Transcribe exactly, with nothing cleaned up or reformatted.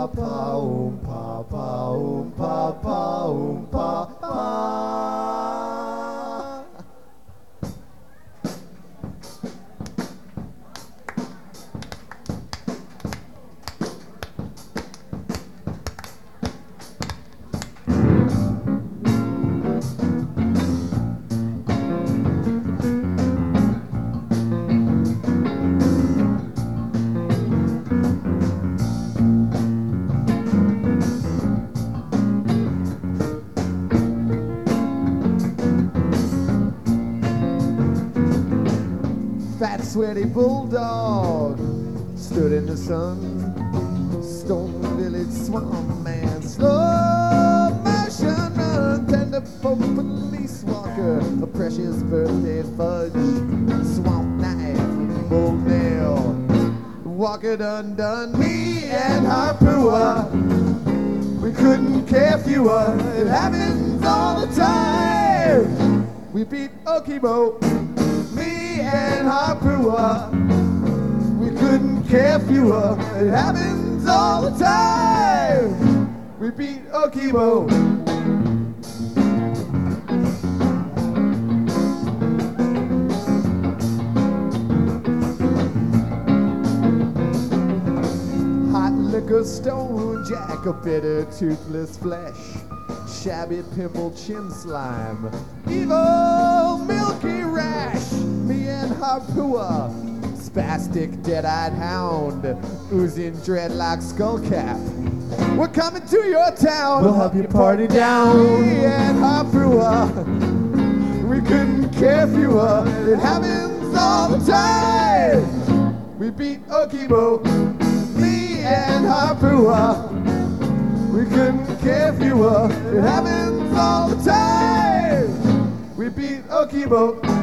pa pa oom pa pa oom pa pa oom pa pa. Fat, sweaty bulldog stood in the sun. Stone Village swamp man, slow motion run. Tender for police walker, a precious birthday fudge. Swamp knife, bull nail, walker done done. Me and Harpua, we couldn't care fewer. It happens all the time. We beat Okibo. And Harpua, we couldn't care fewer. It happens all the time. We beat Okibo. Hot liquor, stone jack, a bitter, toothless flesh, shabby pimple chin slime, evil milky rash. Me and Harpua, spastic dead-eyed hound, oozing dreadlock skull cap. We're coming to your town. We'll help you party down. Me and Harpua, we couldn't care fewer. It happens all the time. We beat Okibo. Me and Harpua, we couldn't care fewer. It happens all the time. We beat Okibo.